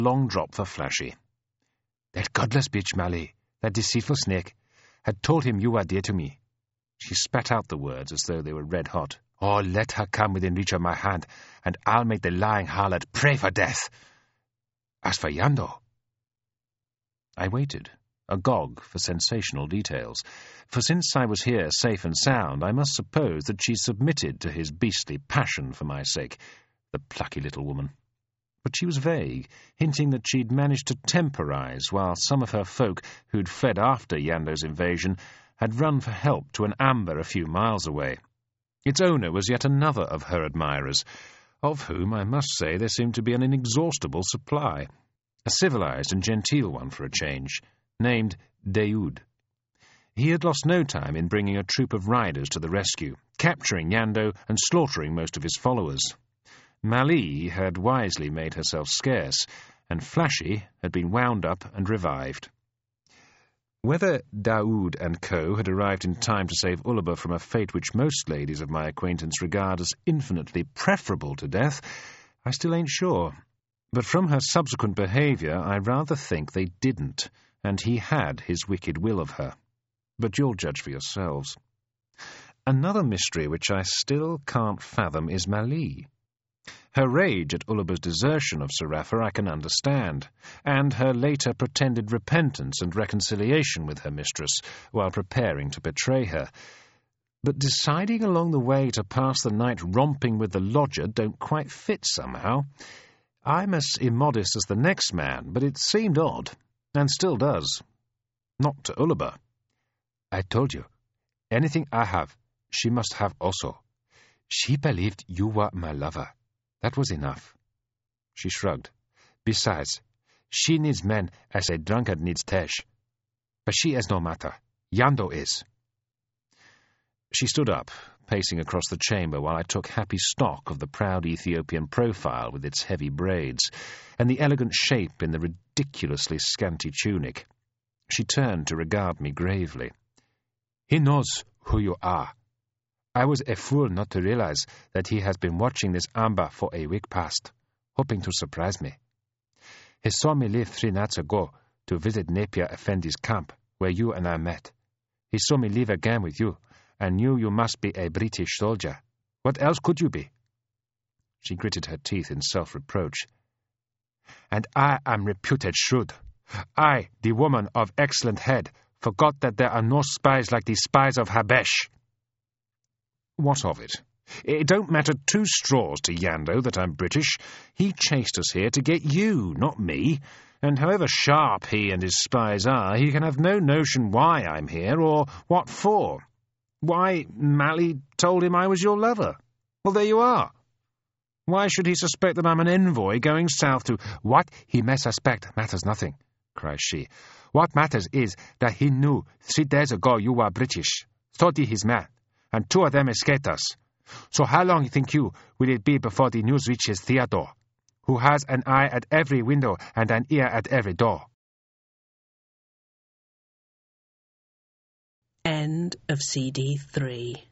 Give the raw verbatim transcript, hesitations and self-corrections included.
long drop for Flashy. That godless bitch, Mally, that deceitful snake, had told him you were dear to me. She spat out the words as though they were red hot. Oh, let her come within reach of my hand, and I'll make the lying harlot pray for death. As for Yando... I waited, agog for sensational details, for since I was here safe and sound, I must suppose that she submitted to his beastly passion for my sake, the plucky little woman. But she was vague, hinting that she'd managed to temporize while some of her folk who'd fled after Yando's invasion had run for help to an amber a few miles away. Its owner was yet another of her admirers, of whom I must say there seemed to be an inexhaustible supply, a civilized and genteel one for a change, named Daoud. He had lost no time in bringing a troop of riders to the rescue, capturing Yando and slaughtering most of his followers. Mali had wisely made herself scarce, and Flashy had been wound up and revived. Whether Daoud and co. had arrived in time to save Ulaba from a fate which most ladies of my acquaintance regard as infinitely preferable to death, I still ain't sure. But from her subsequent behaviour, I rather think they didn't, and he had his wicked will of her. But you'll judge for yourselves. Another mystery which I still can't fathom is Mali. Her rage at Ulaba's desertion of Sarafa I can understand, and her later pretended repentance and reconciliation with her mistress while preparing to betray her. But deciding along the way to pass the night romping with the lodger don't quite fit somehow. I'm as immodest as the next man, but it seemed odd, and still does. Not to Ulaba. I told you, anything I have, she must have also. She believed you were my lover. That was enough. She shrugged. Besides, she needs men as a drunkard needs Tesh. But she is no matter. Yando is. She stood up, pacing across the chamber while I took happy stock of the proud Ethiopian profile with its heavy braids, and the elegant shape in the ridiculously scanty tunic. She turned to regard me gravely. He knows who you are. I was a fool not to realize that he has been watching this amber for a week past, hoping to surprise me. He saw me leave three nights ago to visit Napier Effendi's camp, where you and I met. He saw me leave again with you, and knew you must be a British soldier. What else could you be? She gritted her teeth in self-reproach. And I am reputed shrewd. I, the woman of excellent head, forgot that there are no spies like the spies of Habesh. What of it? It don't matter two straws to Yando that I'm British. He chased us here to get you, not me. And however sharp he and his spies are, he can have no notion why I'm here or what for. Why, Mally told him I was your lover. Well, there you are. Why should he suspect that I'm an envoy going south to... What he may suspect matters nothing, cries she. What matters is that he knew three days ago you were British. So did his man. And two of them escaped us. So how long, think you, will it be before the news reaches Theodore, who has an eye at every window and an ear at every door? End of C D three.